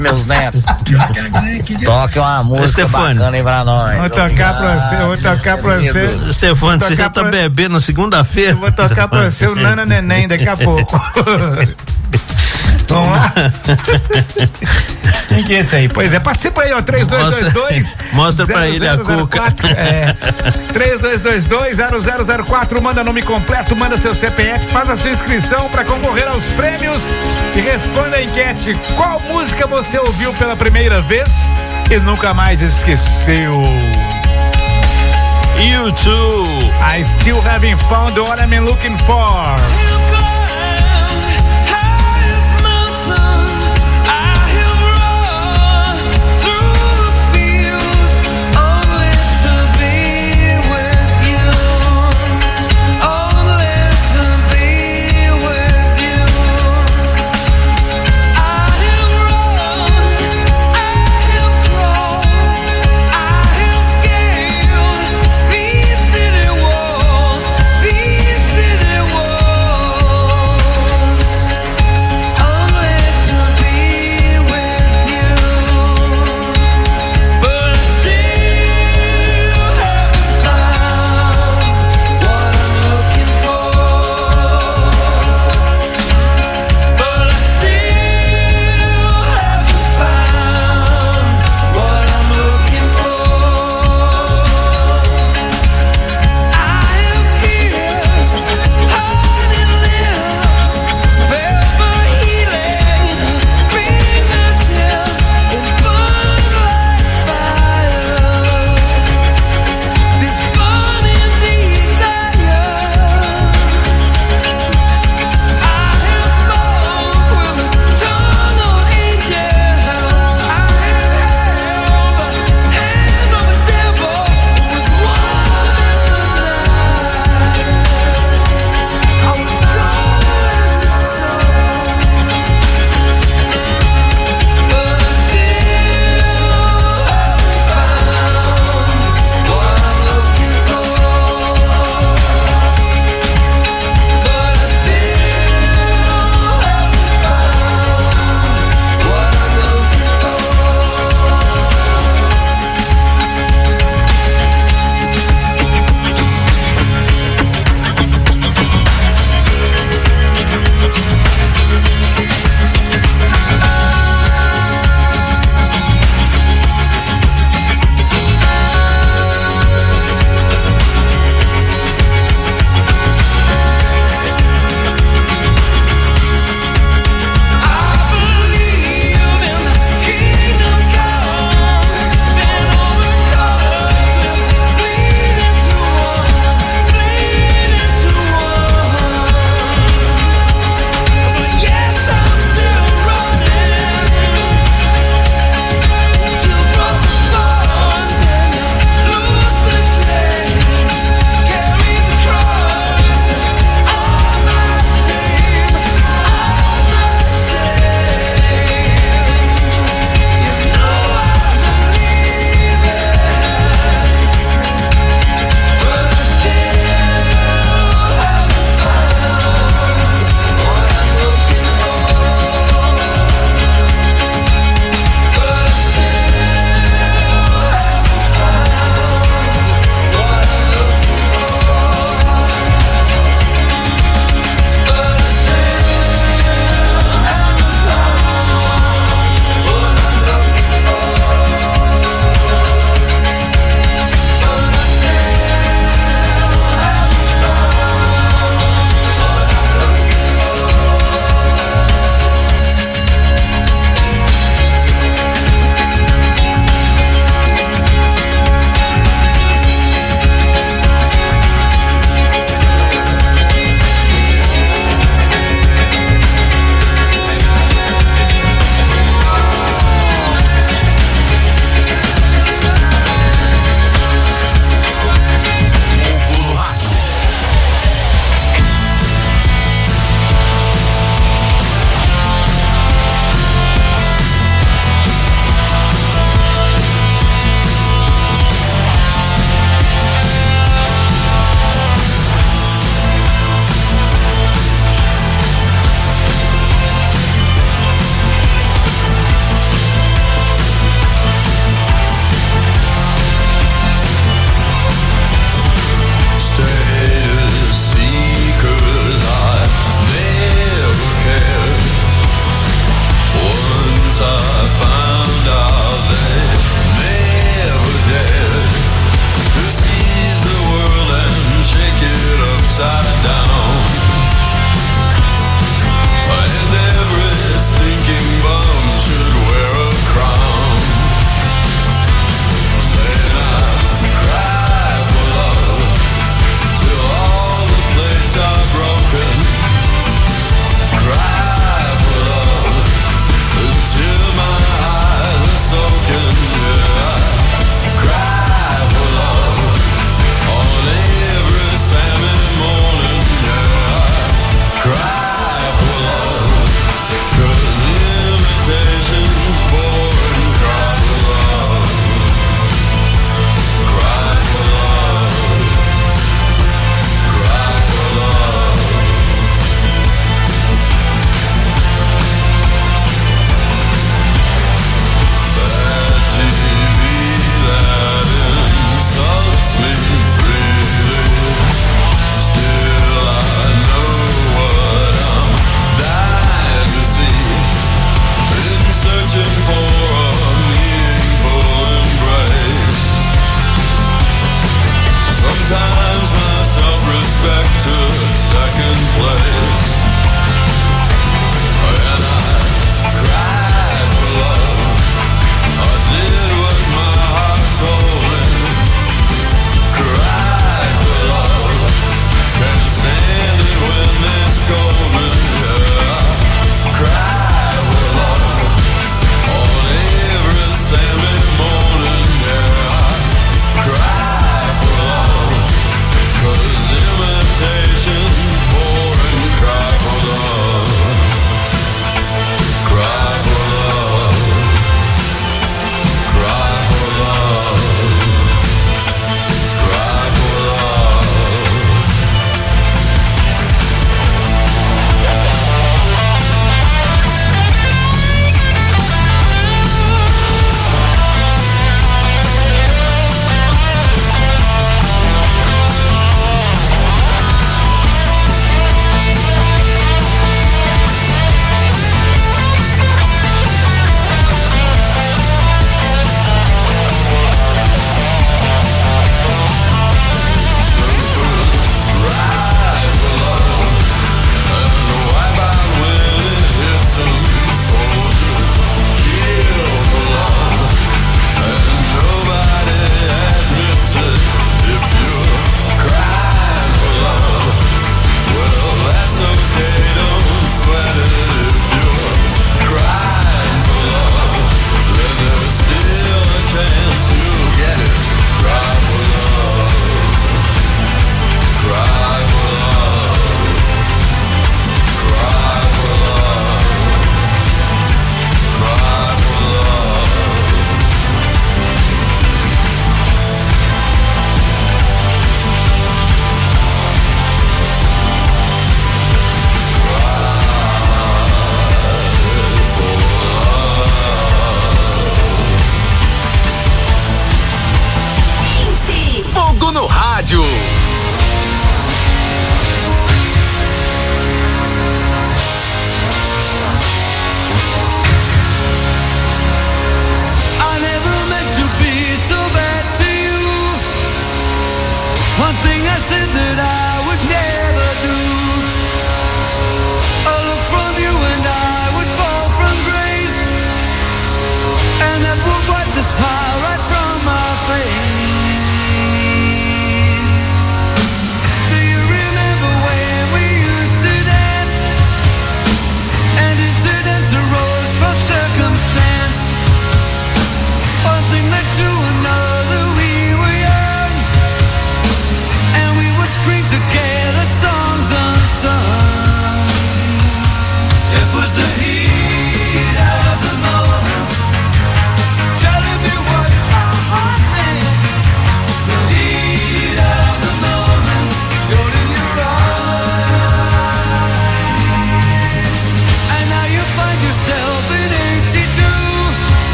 meus netos. Toque uma música bacana aí pra nós. Vou tocar pra você. Stefano, você já tá bebendo segunda-feira? Vou tocar pra você o Nana Neném daqui a pouco. Vamos lá? Quem que é esse aí? Pois é, participa aí, ó, 3222. Mostra pra ele a cuca. 3222-0004, manda nome completo, manda seu CPF, faz a sua inscrição pra concorrer aos prêmios e responda a enquete. Qual música você ouviu pela primeira vez e nunca mais esqueceu? YouTube. I still haven't found what I'm looking for.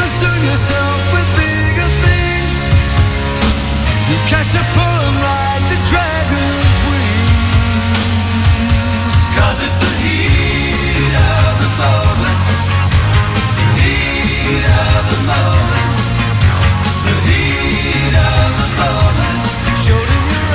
concern yourself with bigger things. You catch a poem like the dragon's wings. 'Cause it's the heat of the moment. The heat of the moment. The heat of the moment. Showed in your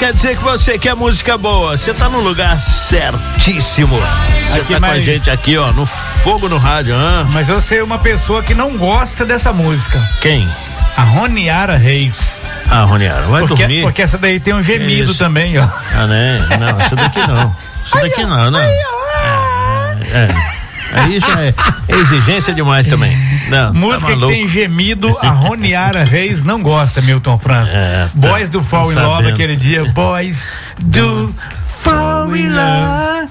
quer dizer que você quer música boa. Você tá no lugar certíssimo. Você tá com a gente aqui, ó, no Fogo no Rádio. Mas eu sei uma pessoa que não gosta dessa música. Quem? A Roniara Reis. Ah, Roniara, vai dormir. Porque essa daí tem um gemido também, ó. Ah, né? Não, essa daqui não. Essa daqui não, né? Aí já é exigência demais também. Não, música tá que tem gemido, a Roniara Reis não gosta, Milton França. Boys do Fall in Love, aquele dia. Boys do Fall in Love.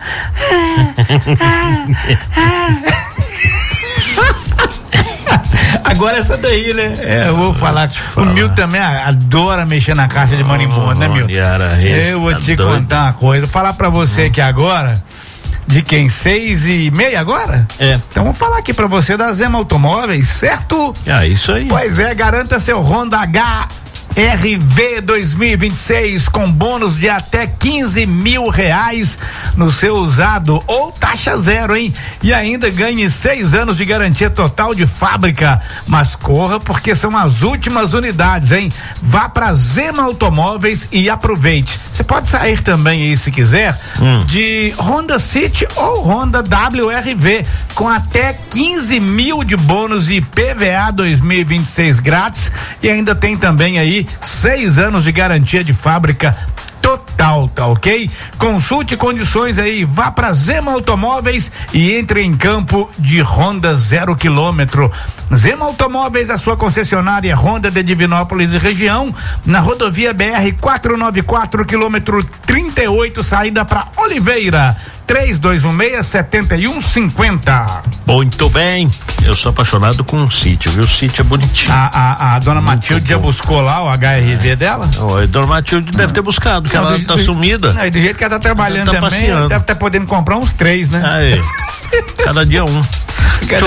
Agora essa daí, né? Eu vou falar. O Milton também adora mexer na caixa de marimbondo, né, Milton? Eu vou te contar uma coisa. Vou falar pra você que agora. De quem? 6:30 agora? Então vamos falar aqui pra você da Zema Automóveis, certo? Isso aí. Pois é, garanta seu Honda HRV 2026 com bônus de até R$15.000 no seu usado ou taxa zero, hein? E ainda ganhe 6 anos de garantia total de fábrica. Mas corra, porque são as últimas unidades, hein? Vá pra Zema Automóveis e aproveite. Você pode sair também aí, se quiser, de Honda City ou Honda WRV com até 15.000 de bônus e PVA 2026 grátis, e ainda tem também aí 6 anos de garantia de fábrica total, tá ok? Consulte condições aí, vá pra Zema Automóveis e entre em campo de Honda 0 km. Zema Automóveis, a sua concessionária Honda de Divinópolis e região, na rodovia BR 494, quilômetro 38, saída pra Oliveira. 3216-7150. Muito bem. Eu sou apaixonado com um sítio, viu? O sítio é bonitinho. A dona Matilde já buscou lá o HRV dela? A dona Matilde deve ter buscado, porque ela tá sumida. Do jeito que ela tá trabalhando também, passeando. Ela deve estar podendo comprar uns 3, né? Cada dia um. Deixa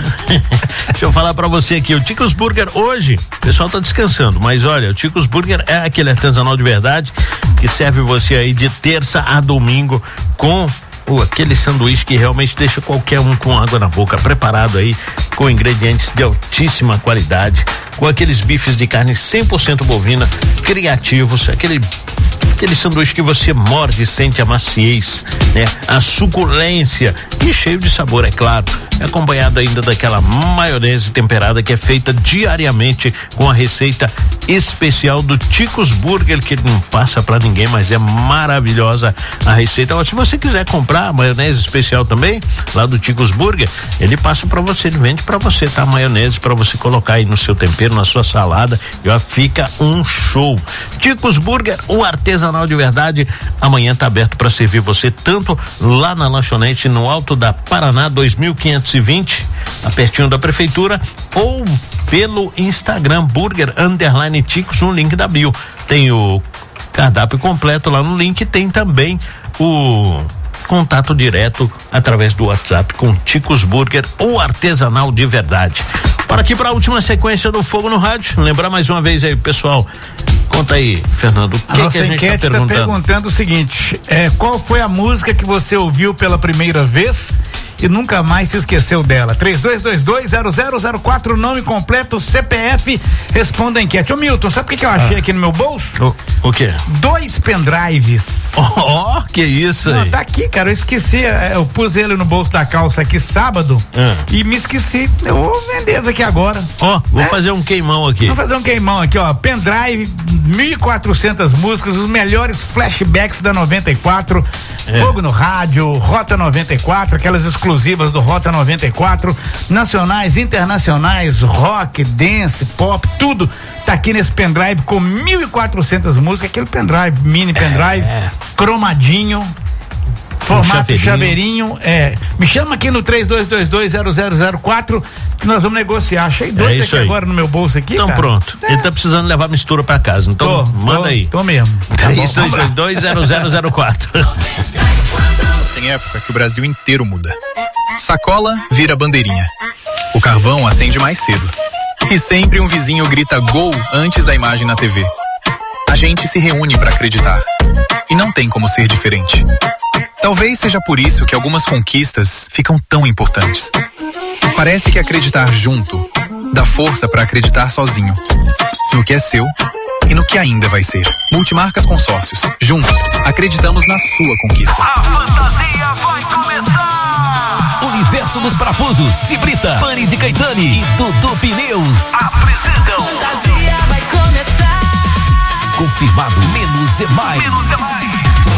eu falar pra você aqui, o Ticos Burger hoje, o pessoal tá descansando, mas olha, o Ticos Burger é aquele artesanal de verdade que serve você aí de terça a domingo com aquele sanduíche que realmente deixa qualquer um com água na boca, preparado aí com ingredientes de altíssima qualidade, com aqueles bifes de carne 100% bovina, criativos, aquele sanduíche que você morde e sente a maciez, né? A suculência e cheio de sabor, é claro, acompanhado ainda daquela maionese temperada que é feita diariamente com a receita especial do Ticos Burger, que não passa pra ninguém, mas é maravilhosa a receita. Se você quiser comprar a maionese especial também, lá do Ticos Burger, ele passa pra você, ele vende pra você, tá? A maionese pra você colocar aí no seu tempero, na sua salada, e ó, fica um show. Ticos Burger, o artesanal de verdade, amanhã tá aberto para servir você tanto lá na lanchonete no Alto da Paraná 2520, pertinho da prefeitura, ou pelo Instagram Burger_Ticos no link da bio. Tem o cardápio completo lá no link, tem também o contato direto através do WhatsApp com Ticos Burger, o artesanal de verdade. Bora aqui para a última sequência do Fogo no Rádio. Lembrar mais uma vez aí, pessoal. Conta aí, Fernando, o que a gente enquete está perguntando o seguinte: qual foi a música que você ouviu pela primeira vez e nunca mais se esqueceu dela? 3222-0004, nome completo, CPF, responda a enquete. Ô Milton, sabe o que eu achei aqui no meu bolso? O quê? 2 pendrives. Que isso aí? Tá aqui, cara, eu esqueci, eu pus ele no bolso da calça aqui sábado e me esqueci. Eu vou vender isso aqui agora. Vou fazer um queimão aqui. Vou fazer um queimão aqui, ó, pendrive, 1.400 músicas, os melhores flashbacks da 94, Fogo no Rádio, Rota 94, aquelas exclusivas do Rota 94, nacionais, internacionais, rock, dance, pop, tudo tá aqui nesse pendrive com 1.400 músicas, aquele pendrive, mini pendrive, cromadinho, formato chaveirinho. Me chama aqui no 3222-0004 que nós vamos negociar. Achei doido aqui agora no meu bolso aqui. Então, cara, pronto. Ele tá precisando levar mistura pra casa. Então, manda aí. Tô mesmo. 3222-0004. Tem época que o Brasil inteiro muda. Sacola vira bandeirinha. O carvão acende mais cedo. E sempre um vizinho grita gol antes da imagem na TV. A gente se reúne pra acreditar. E não tem como ser diferente. Talvez seja por isso que algumas conquistas ficam tão importantes. Parece que acreditar junto dá força pra acreditar sozinho. No que é seu e no que ainda vai ser. Multimarcas Consórcios. Juntos, acreditamos na sua conquista. A fantasia vai começar! Universo dos Parafusos, Cibrita, Pani de Caetani e Dudu Pneus apresentam. Fantasia vai começar. Confirmado, menos é mais. Menos é mais.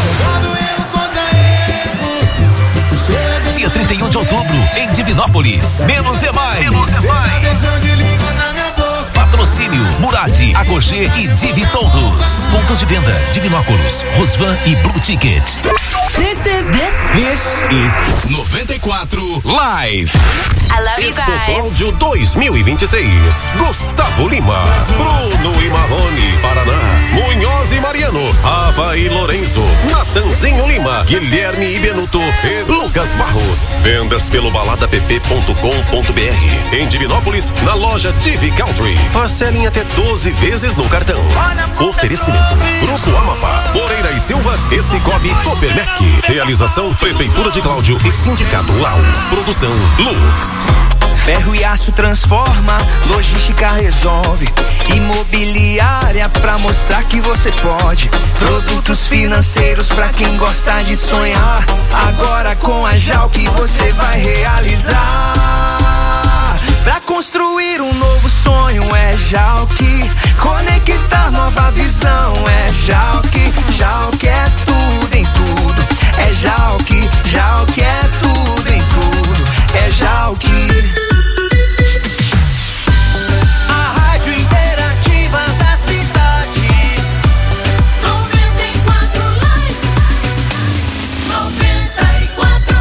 Dia 31 de outubro, em Divinópolis. Menos é mais. Menos é mais. Patrocínio Murad, Agogê e Divi Todos. Pontos de venda: Divinópolis, Rosvan e Blue Ticket. This is 94 Live. I love you guys. Cláudio 2026. Gustavo Lima, Bruno e Marrone, Paraná, Munhoz e Mariano, Ava e Lourenço, Natanzinho Lima, Guilherme e Benuto e Lucas Barros. Vendas pelo baladapp.com.br. Em Divinópolis, na loja TV Country. Parcelem até 12 vezes no cartão. Oferecimento: Grupo Amapá, Moreira e Silva e Cicobi Copermec. Realização: Prefeitura de Cláudio e Sindicato Lau. Produção: Lux. Ferro e aço transforma, logística resolve. Imobiliária pra mostrar que você pode. Produtos financeiros pra quem gosta de sonhar. Agora com a Jalk você vai realizar. Pra construir um novo sonho é Jalk. Conectar nova visão é Jalk. Jalk é tudo em tudo. É Jalk. Jalk é tudo em tudo. É Jalk. A rádio interativa da cidade. 94 Live. 94.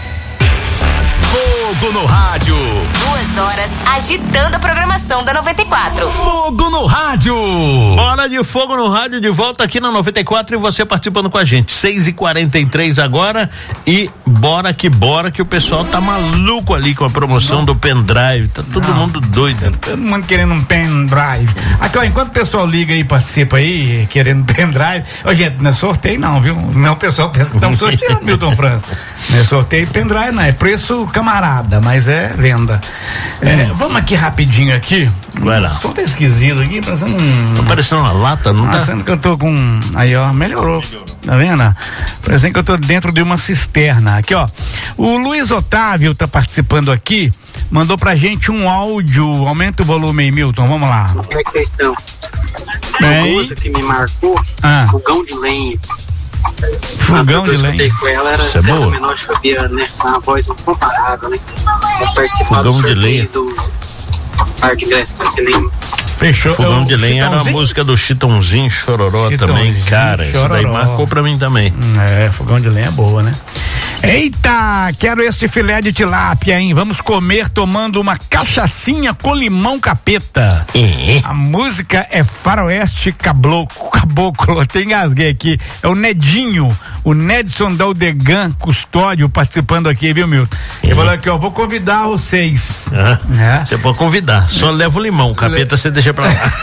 Fogo no rádio. 2 horas agitando a programação da 94. Fogo no rádio. Bora de Fogo no Rádio, de volta aqui na 94 e você participando com a gente. 6h43 agora e bora que o pessoal tá maluco ali com a promoção do pendrive. Tá todo mundo doido. Todo mundo querendo um pendrive. Aqui, ó, enquanto o pessoal liga aí, participa aí, querendo pendrive. Ô, gente, não é sorteio não, viu? Não, o pessoal pensa que estamos sorteando, Milton França. Não é sorteio pendrive, não. É preço camarada, mas é venda. Vamos aqui rapidinho aqui. Vai lá. O som tá esquisito aqui, parecendo Tá parecendo uma lata, não tá? Parecendo que eu tô com... Aí, ó, melhorou. Tá vendo? Parecendo que eu tô dentro de uma cisterna. Aqui, ó. O Luiz Otávio tá participando aqui, mandou pra gente um áudio. Aumenta o volume aí, Milton, vamos lá. Como é que vocês estão? Bem. Uma música que me marcou, Fogão de Lenha. Fogão de lenha. Eu escutei com ela, era César Menor de Fabiano, né? Uma voz incomparável, né? Vou participar do sorteio do par de ingressos pro cinema. Fechou. Fogão de Lenha era a música do Chitãozinho Chororó também, cara. Isso daí marcou pra mim também. Fogão de lenha é boa, né? Eita, quero este filé de tilápia, hein? Vamos comer tomando uma cachaçinha com limão capeta. A música é Faroeste Caboclo. Até engasguei aqui. É o Nedinho, o Nedson Daldegan Custódio participando aqui, viu, Milton? Ele falou aqui, ó, vou convidar vocês. Você pode convidar, só leva o limão, capeta você deixa pra lá.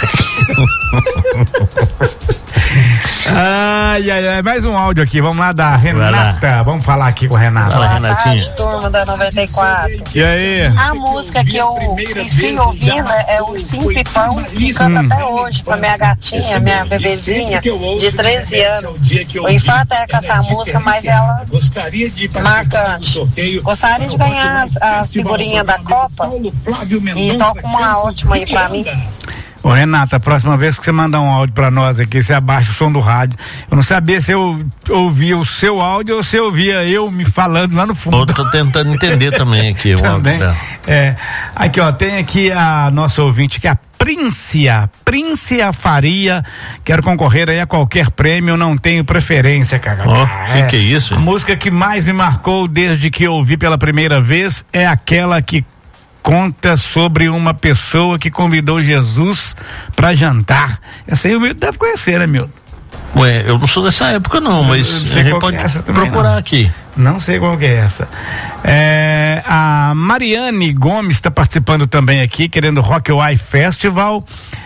Ai, mais um áudio aqui, vamos lá da Renata, vamos falar aqui com a Renata. Fala, Renatinha. Turma da 94. E aí? A música que eu cresci ouvindo é o Sim Pipão, que canta até hoje pra minha gatinha, minha bebezinha de 13 anos. O infarto é com essa música, mas ela marcante. Gostaria de ganhar as figurinhas da Copa e toca uma ótima aí pra mim. Ô, Renata, a próxima vez que você mandar um áudio pra nós aqui, você abaixa o som do rádio. Eu não sabia se eu ouvia o seu áudio ou se eu ouvia eu me falando lá no fundo. Eu tô tentando entender também aqui o áudio dela. Aqui, ó, tem aqui a nossa ouvinte, que é a Príncia Faria. Quero concorrer aí a qualquer prêmio, não tenho preferência, cara. Que é isso? A música que mais me marcou desde que eu ouvi pela primeira vez é aquela que conta sobre uma pessoa que convidou Jesus para jantar. Essa aí o Milton deve conhecer, né, Milton? Ué, eu não sou dessa época não, mas a gente pode procurar aqui. Não sei qual que é essa. A Mariane Gomes está participando também aqui, querendo Rock Why Festival.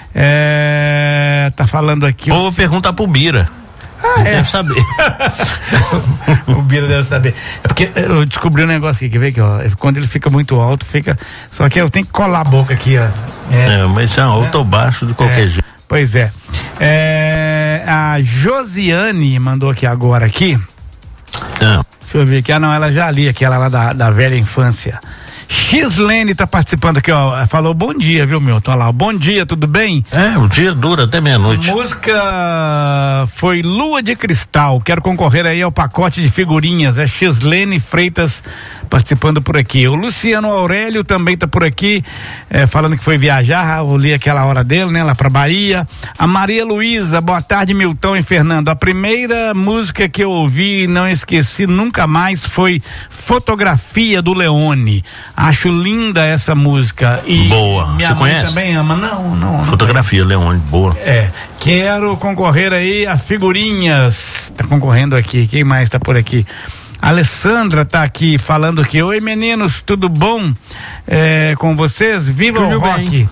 Tá falando aqui. Vou perguntar pro Bira. Deve saber. O Bira deve saber. É porque eu descobri um negócio aqui, quer ver que, ó, quando ele fica muito alto, fica. Só que eu tenho que colar a boca aqui, ó. Mas é alto ou baixo de qualquer jeito. Pois é. A Josiane mandou aqui agora aqui. Deixa eu ver aqui. Não, ela já li aquela lá da velha infância. X-Lene tá participando aqui, ó. Falou bom dia, viu, Milton? Olha lá, bom dia, tudo bem? O dia dura até meia-noite. A música foi Lua de Cristal. Quero concorrer aí ao pacote de figurinhas. É X-Lene Freitas participando por aqui. O Luciano Aurélio também tá por aqui, falando que foi viajar. Eu li aquela hora dele, né? Lá pra Bahia. A Maria Luísa, boa tarde, Milton e Fernando. A primeira música que eu ouvi e não esqueci nunca mais foi Fotografia do Leone. Acho linda essa música. E boa. Minha Você mãe conhece? Também ama. Não. Fotografia, Leone, boa. Quero concorrer aí a figurinhas. Tá concorrendo aqui. Quem mais tá por aqui? A Alessandra tá aqui falando que oi meninos, tudo bom com vocês? Viva tudo o rock.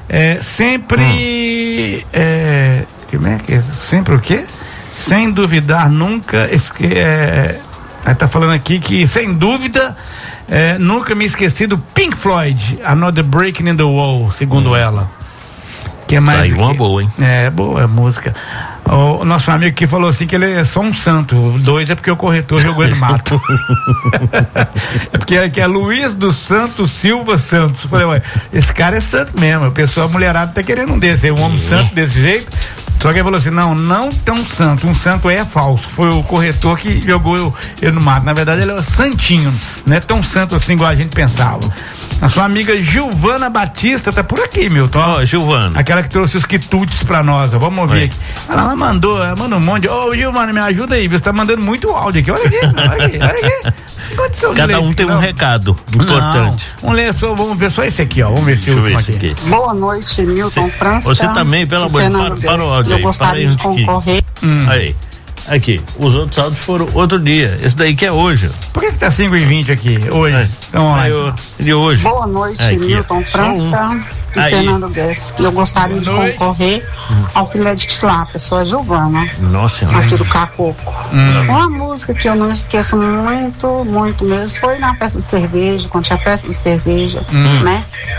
Sempre como é que é? Sempre o quê? Sem duvidar nunca tá falando aqui que sem dúvida nunca me esqueci do Pink Floyd, Another Breaking in the Wall, segundo ela. Que é mais aí uma boa, hein? Boa a música. O nosso amigo que falou assim que ele é só um santo. 2 é porque o corretor jogou ele no mato. É porque é Luiz dos Santos Silva Santos. Eu falei, ué, esse cara é santo mesmo. O pessoal, a mulherada tá querendo um desse, um homem santo desse jeito. Só que ele falou assim, não tão santo, um santo é falso, foi o corretor que jogou ele no mato. Na verdade ele é santinho, não é tão santo assim igual a gente pensava. A sua amiga Gilvana Batista tá por aqui, Milton. Gilvana. Aquela que trouxe os quitutes pra nós, ó. Vamos ouvir aqui. Ela mandou um monte de... Gilvana, me ajuda aí, você tá mandando muito áudio aqui, olha aqui. Cada um tem um recado importante. Vamos ver só esse aqui, ó. Vamos ver se o aqui. Boa noite, Milton França. Você também, pelo amor de Deus, para o áudio aí. Eu gostaria de concorrer. Aí. Aqui, os outros áudios foram outro dia. Esse daí que é hoje. Por que tá 5h20 aqui, hoje? Então, de hoje. Boa noite, Milton França e Fernando Guedes. Eu gostaria de concorrer ao filé de tilápia. Sou a Giovana. Nossa, aqui do Cacoco. Uma música que eu não esqueço muito mesmo foi na festa de cerveja, quando tinha festa de cerveja, né?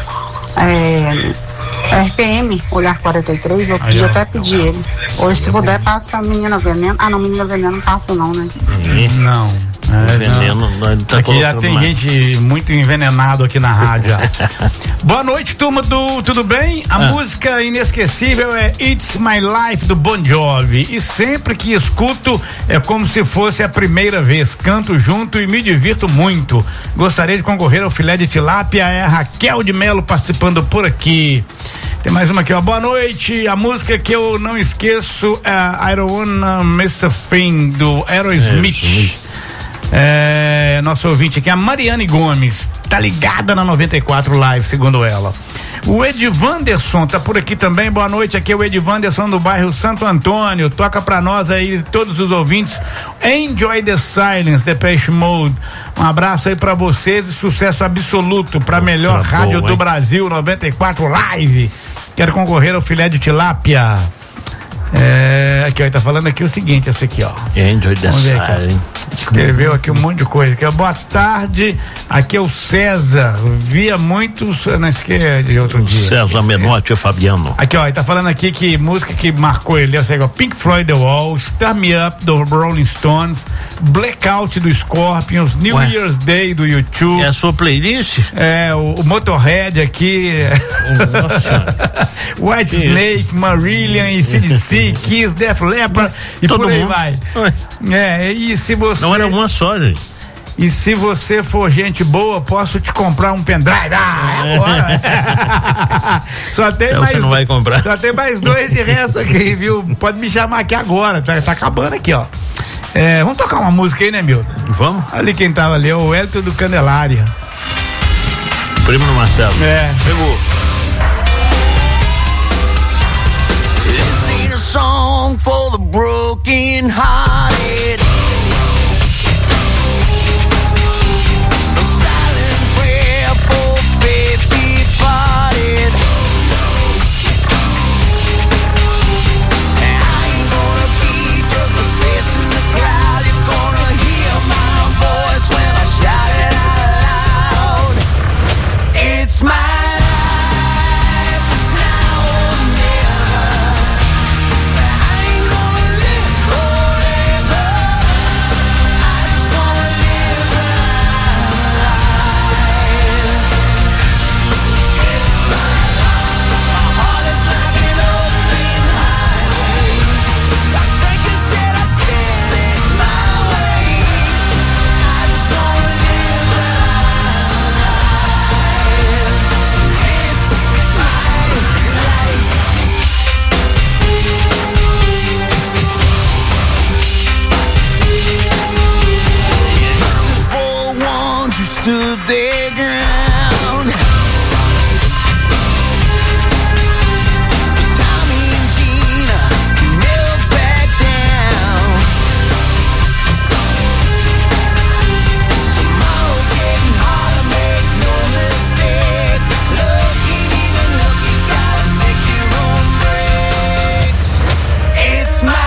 RPM, Olhar 43, eu podia até pedir ele. Hoje, se puder, passa a Menina Veneno. Não, Menina Veneno não passa não, né? Não. Veneno, tá aqui já tem gente muito envenenado aqui na rádio. Boa noite, turma do Tudo Bem? A música inesquecível é It's My Life, do Bon Jovi. E sempre que escuto é como se fosse a primeira vez. Canto junto e me divirto muito. Gostaria de concorrer ao filé de tilápia. É a Raquel de Melo participando por aqui. Tem mais uma aqui, ó. Boa noite. A música que eu não esqueço é I Don't Wanna Miss a Thing, do Aerosmith. Nosso ouvinte aqui, a Mariane Gomes, tá ligada na 94 Live, segundo ela. O Edivanderson tá por aqui também. Boa noite, aqui é o Edivanderson do bairro Santo Antônio. Toca pra nós aí, todos os ouvintes, Enjoy the Silence, Depeche Mode. Um abraço aí pra vocês e sucesso absoluto pra melhor rádio do Brasil, 94 Live. Quero concorrer ao filé de tilápia. Aqui, ó, tá falando aqui o seguinte, esse aqui, ó. Enjoy the Silence. Escreveu aqui um monte de coisa. Aqui, ó, boa tarde. Aqui é o César. Via muitos. Não esquece de outro dia. César Menotti e Fabiano. Aqui, ó, ele tá falando aqui que música que marcou ele, ó, Pink Floyd The Wall, Start Me Up do Rolling Stones, Blackout do Scorpions, New Year's Day do U2. É a sua playlist? O Motorhead aqui. Nossa. White Snake, Marillion e CDC, Kiss, Def Leppard e todo por aí mundo vai. E se você... Não era uma só, gente. E se você for gente boa, posso te comprar um pendrive. Agora. Só tem então mais. Você não vai comprar. Só tem mais 2 de resto aqui, viu? Pode me chamar aqui agora. Tá acabando aqui, ó. Vamos tocar uma música aí, né, Milton? Vamos. Ali quem tava ali, o Hélio do Candelária. Primo do Marcelo. Pegou. This ain't a song for the broken hearted. It's my life, it's now or never. the ground. Tommy and Gina never back down. Tomorrow's getting harder, make no mistake. Look, ain't even look, you gotta make your own breaks. It's my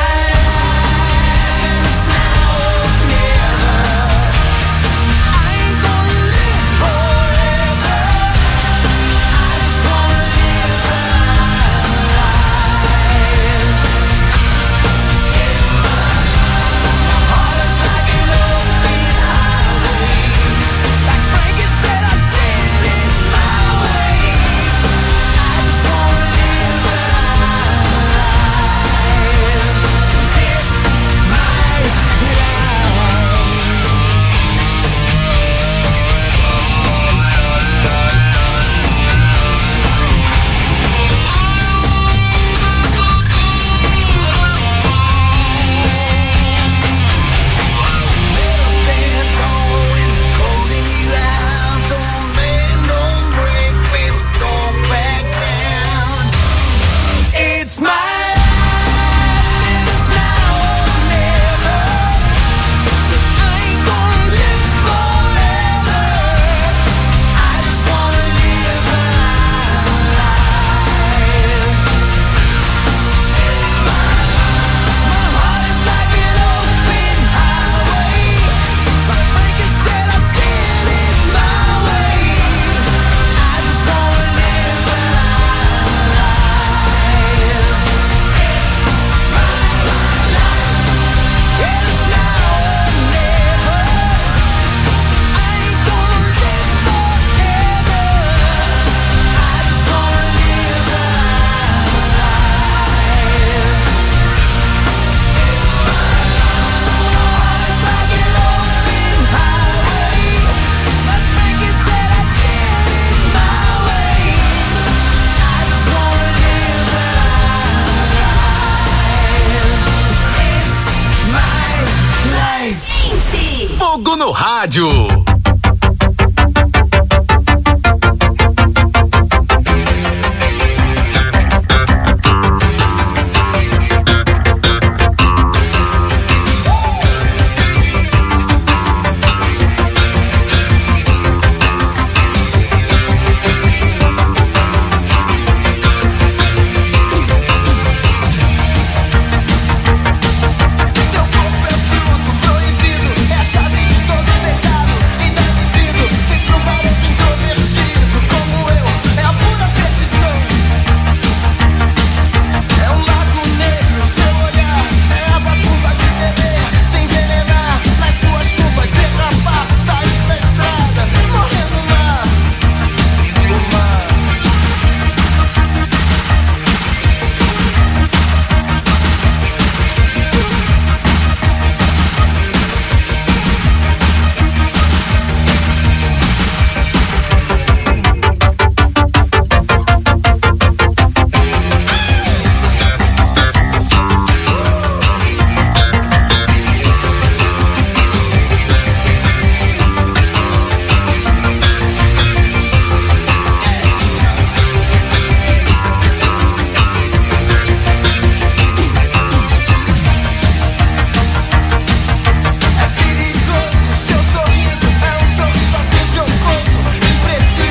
Fogo no rádio.